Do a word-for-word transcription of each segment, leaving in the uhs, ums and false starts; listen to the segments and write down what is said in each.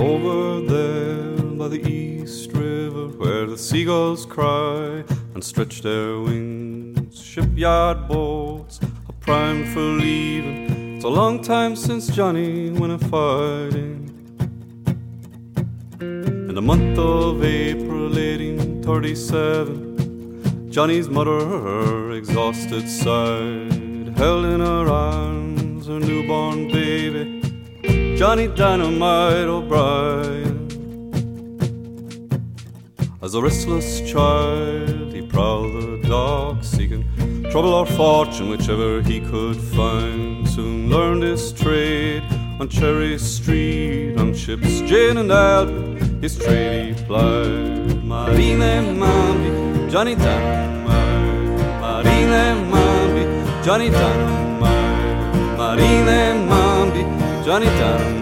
over there by the East River, where the seagulls cry and stretch their wings. Shipyard boats are primed for leaving. It's a long time since Johnny went a fighting. In the month of April eighteen thirty-seven, Johnny's mother, exhausted, sighed, held in her arms her newborn baby, Johnny Dynamite O'Brien. As a restless child, he prowled the docks, seeking trouble or fortune, whichever he could find. Soon learned his trade on Cherry Street, on ships Jane and Albert, his trade he plied. Marine Mambi, Johnny Dynamite. Marine Mambi, Johnny Dynamite. Marine Mambi, Johnny Dynamite.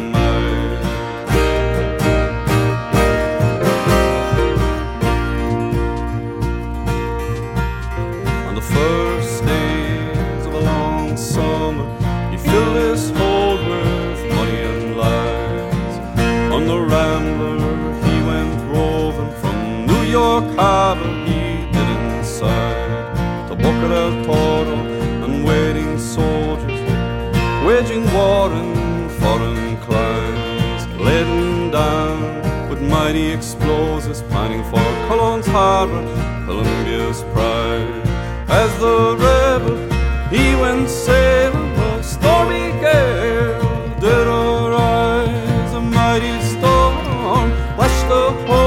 On the first days of a long summer, he filled his hold with money and lies. On the Rambler he went roving, from New York Harbor he did inside to Boca del Toro, and waiting soldiers waging war in foreign climes, laden down with mighty explosives, planning for Cologne's harbor, Columbia's pride. As the rebel he went sailing, a stormy gale did arise. A mighty storm lashed the whole